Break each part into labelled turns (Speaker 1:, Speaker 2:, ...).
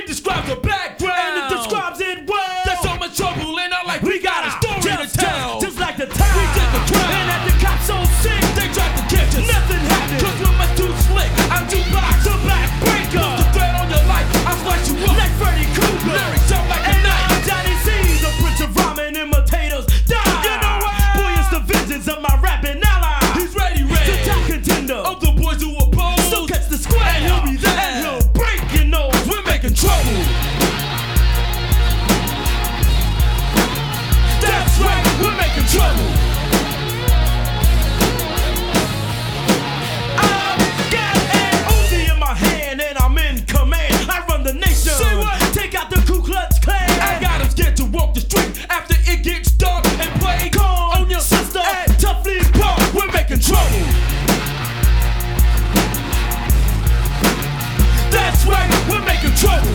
Speaker 1: It describes the background,
Speaker 2: and it describes it well.
Speaker 1: There's so much trouble in our life. We got a story to tell.
Speaker 2: Just like the time
Speaker 1: We did the crime,
Speaker 2: and at the cops so sick,
Speaker 1: they tried to catch us.
Speaker 2: nothing happened.
Speaker 1: Cause we're much too slick. I'm too box.
Speaker 2: The backbreaker,
Speaker 1: Put the threat on your life. I slice you up.
Speaker 2: like Freddy Krueger.
Speaker 1: Lyrics out like a
Speaker 2: And
Speaker 1: knife.
Speaker 2: I'm Johnny C, the prince of rhyming imitators. Die.
Speaker 1: You know what?
Speaker 2: Boy, it's the vengeance of my rapping ally.
Speaker 1: He's ready,
Speaker 2: The top contender
Speaker 1: of the boys who oppose.
Speaker 2: So catch the square,
Speaker 1: And he'll be there.
Speaker 2: and he'll break your nose.
Speaker 1: We're making trouble. That's right, we're making trouble.
Speaker 2: I've got an Uzi in my hand and I'm in command. I run the nation.
Speaker 1: Say what?
Speaker 2: Take out the Ku Klux Klan.
Speaker 1: I got him scared to walk the street after it gets dark and play
Speaker 2: Call
Speaker 1: on your
Speaker 2: sister
Speaker 1: at
Speaker 2: Toughly Park.
Speaker 1: We're making trouble. That's right, we're making trouble.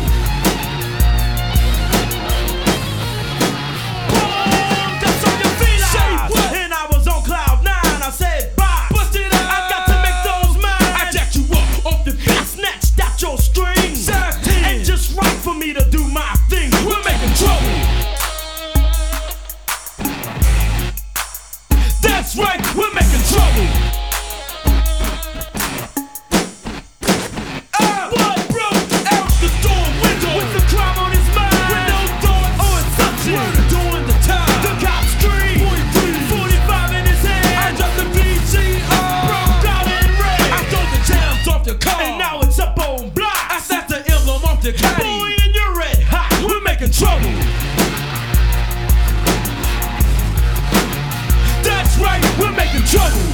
Speaker 2: Boom, that's on your feet.
Speaker 1: Say what?
Speaker 2: And I was on cloud 9. I said bye.
Speaker 1: Bust it out.
Speaker 2: I got to make those mine.
Speaker 1: I jacked you up off your feet.
Speaker 2: I snatched out your string.
Speaker 1: 17.
Speaker 2: And just right for me to do my thing.
Speaker 1: We're making trouble. That's right, we're making trouble.
Speaker 2: What broke
Speaker 1: Out the storm window
Speaker 2: with the crime on his mind?
Speaker 1: with no thoughts.
Speaker 2: Oh, it's something.
Speaker 1: Murder doing the time.
Speaker 2: The cops scream. 45 in his
Speaker 1: I
Speaker 2: hand.
Speaker 1: dropped the VCR.
Speaker 2: Broke out in red.
Speaker 1: I stole the jams off your car.
Speaker 2: And now it's up on block.
Speaker 1: I snatched the emblem off your caddy.
Speaker 2: Boy, and you're red hot.
Speaker 1: We're making trouble. That's right, we're making trouble.